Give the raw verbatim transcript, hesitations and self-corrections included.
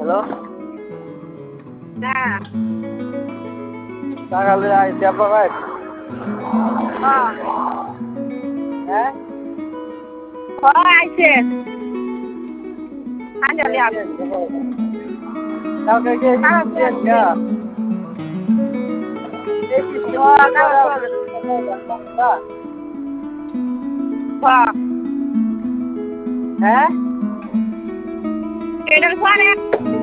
hello হ্যাঁ টাকা লই আইছি আপনার ভাই হ্যাঁ হ্যাঁ হ্যাঁ আইছে আঞ্জলি আপ কালকে গিয়ে কাগজ দিয়ে দিয়া এই কিস্তি হ্যাঁ হ্যাঁ এটার পরে